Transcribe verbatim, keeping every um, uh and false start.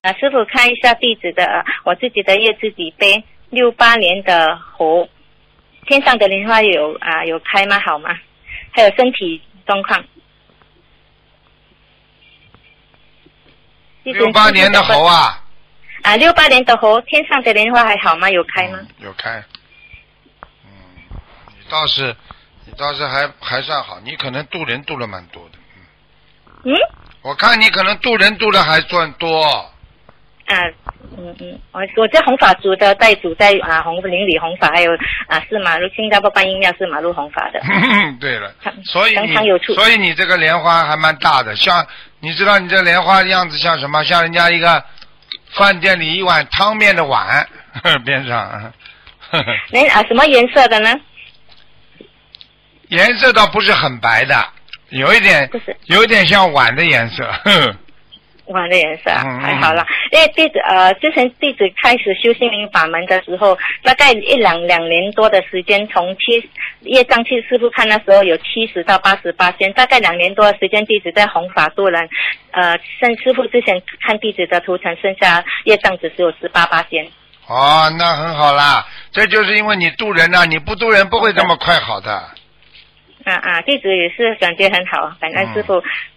啊，师傅看一下弟子的，呃我自己的业自己背，六八年的猴，天上的莲花有啊有开吗？好吗？还有身体状况。 六八年的猴啊。 啊，六八年的猴，天上的莲花还好吗？有开吗？ 嗯、有开。嗯，你倒是，你倒是还还算好，你可能渡人渡了蛮多的。 嗯。 我看你可能渡人渡的还算多。 啊，嗯嗯，我我在弘法组的带组在啊红林里弘法，还有啊四马路新加坡观音庙四马路弘法的。 对了，所以你有处所以你这个莲花还蛮大的，像你知道你这莲花的样子像什么？像人家一个饭店里一碗汤面的碗边上。 那啊什么颜色的呢？ 颜色倒不是很白的，有一点不是， 有一点像碗的颜色。 碗的颜色啊， 嗯、 还好啦。因为弟子呃，之前弟子开始修心灵法门的时候，大概一两两年多的时间，从七业障去师傅看那时候有七十到八十八仙，大概两年多的时间，弟子在弘法度人。呃，剩师傅之前看弟子的图腾，剩下业障只是有十八八仙。 哦，那很好啦，这就是因为你渡人啊，你不渡人不会这么快好的。 啊啊，弟子也是感觉很好，感恩师傅。